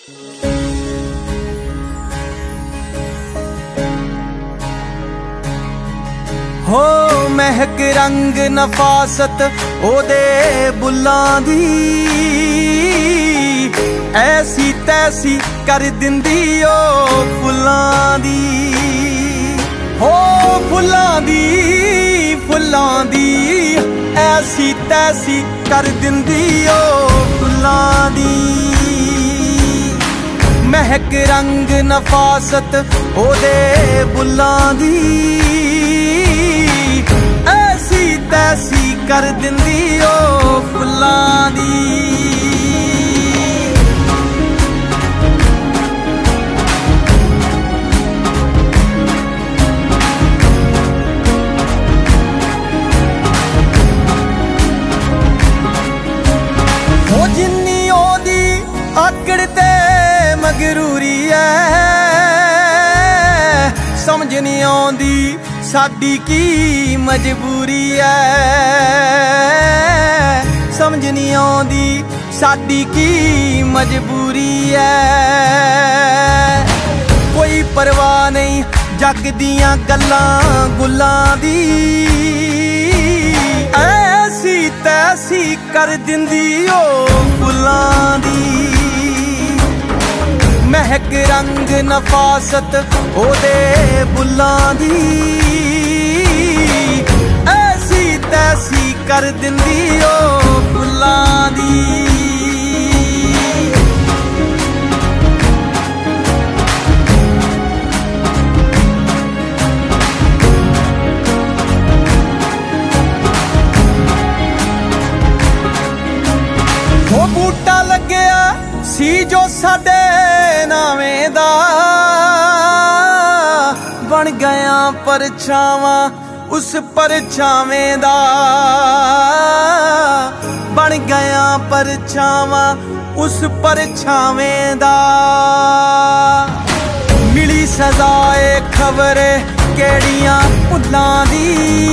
हो महक रंग नफासत ओदे बुल्लां दी, ऐसी तैसी कर दिंदी ओ फुल्लां दी। हो फुल्लां दी फुल्लां दी, ऐसी तैसी कर दिंदी ओ फुल्लां दी। महक रंग नफासत ओदे बुल्लां दी, ऐसी तैसी कर दिंदी ओ फुल्लां दी। हो जिन्नी ओदी आकड़ ते मगरूरी है, समझ नहीं आउंदी साडी की मजबूरी है। समझ नहीं आउंदी साडी की मजबूरी है। कोई परवाह नहीं जग दियां गल्लां गुल्लां दी, ऐसी तैसी कर दिंदी ओ फुल्लां दी। महक रंग नफासत ओदे बुल्लां दी, ऐसी तैसी कर दिंदी ओ फुल्लां दी। हो बूटा लग्या सी जो साडे नावें दा, बन गया परछावां उस परछावें दा। बन गया परछावां उस परछावें दा। मिली सजाए खबर केड़ियां भुल्लां दी,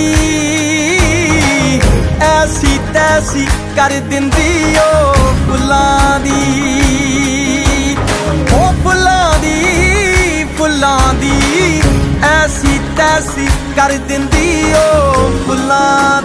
ऐसी तैसी कर दिंदी ओ फुल्लां दी। ओ फुल्लां दी फुल्लां दी, ऐसी तैसी कर दिंदी ओ फुल्लां